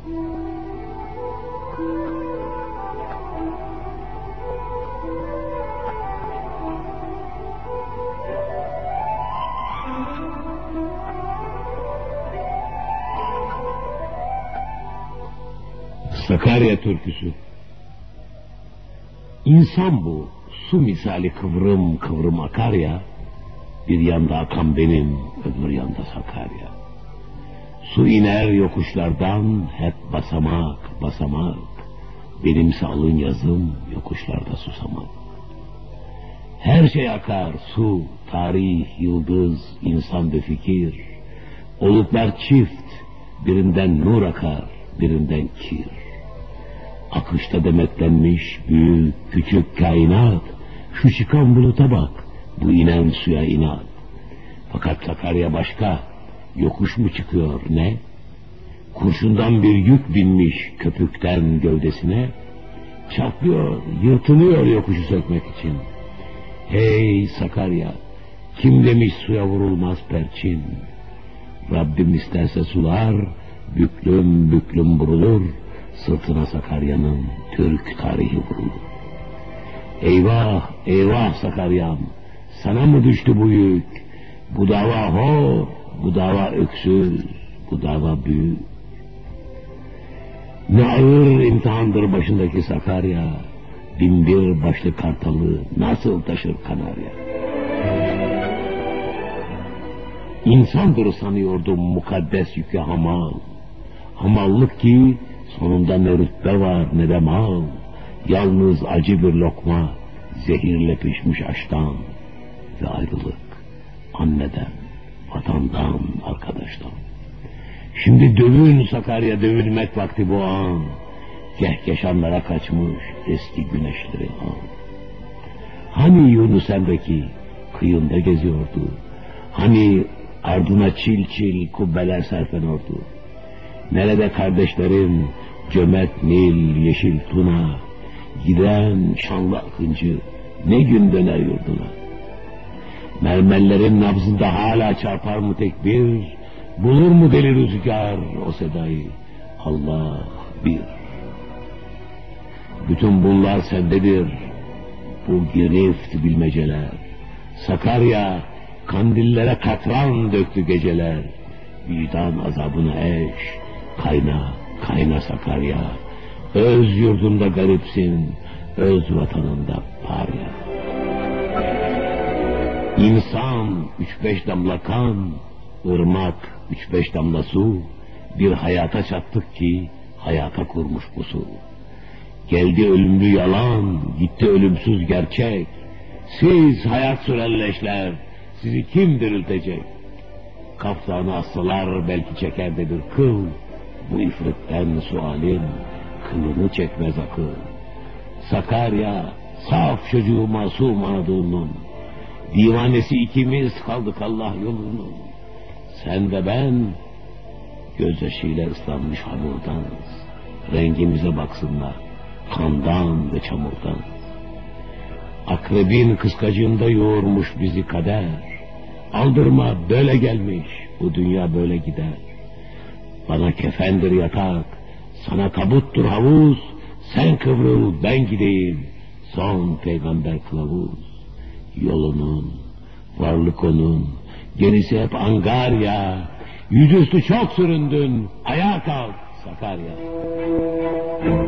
Sakarya türküsü. İnsan bu, su misali kıvrım kıvrım akar ya, bir yanda akan benim, öbür yanda Sakarya. Su iner yokuşlardan, hep basamak basamak, benimse alın yazım, yokuşlarda susamak. Her şey akar, su, tarih, yıldız, insan ve fikir. Oluklar çift, birinden nur akar, birinden kir. Akışta demetlenmiş büyük küçük kainat, şu çıkan buluta bak, bu inen suya inat. Fakat Sakarya başka, yokuş mu çıkıyor ne? Kurşundan bir yük binmiş köpükten gövdesine, çatlıyor, yırtınıyor yokuşu sökmek için. Hey Sakarya, kim demiş suya vurulmaz perçin? Rabbim isterse sular, büklüm büklüm vurulur, sırtına Sakarya'nın Türk tarihi vurulur. Eyvah, eyvah Sakarya'm, sana mı düştü bu yük? Bu dava hor, bu dava öksüz, bu dava büyük. Ne ağır imtihandır başındaki Sakarya, binbir başlı kartalı nasıl taşır Kanarya? İnsandır sanıyordum mukaddes yükü hamal. Hamallık ki sonunda ne rütbe var ne de mal. Yalnız acı bir lokma, zehirle pişmiş aştan. Ve ayrılık anneden, vatandan, arkadaştan. Şimdi dövün Sakarya, dövülmek vakti bu an. Kehkeşanlara kaçmış eski güneşleri an. Hani Yunus Emre'ki kıyında geziyordu? Hani ardına çil çil kubbeler serpen ordu? Nerede kardeşlerim, cömert Nil, yeşil Tuna? Giden şanlı akıncı ne gün döner yurduna? Mermerlerin nabzında hala çarpar mı tekbir? Bulur mu deli rüzgar o sedayı? Allah bir. Bütün bunlar sendedir, bu girift bilmeceler. Sakarya kandillere katran döktü geceler. Vicdan azabına eş, kayna kayna Sakarya. Öz yurdunda garipsin, öz vatanında parya. İnsan 3-5 damla kan, ırmak 3-5 damla su, bir hayata çattık ki hayata kurmuş bu su. Geldi ölümlü yalan, gitti ölümsüz gerçek. Siz hayat süren leşler, sizi kim diriltecek? Kaftanı assalar belki çeker de bir kıl, bu ifritten sualim kılını çekmez akıl. Sakarya saf çocuğu masum Anadolu'nun, divanesi ikimiz kaldık Allah yolunun. Sen ve ben gözyaşıyla ıslanmış hamurdanız. Rengimize baksınlar, kandan ve çamurdan. Akrebin kıskacığında yoğurmuş bizi kader. Aldırma, böyle gelmiş, bu dünya böyle gider. Bana kefendir yatak, sana tabuttur havuz. Sen kıvrıl, ben gideyim, son peygamber kılavuz. Yolunun, varlık onun, gerisi hep angarya. Yüzüstü çok süründün, ayağa kalk Sakarya.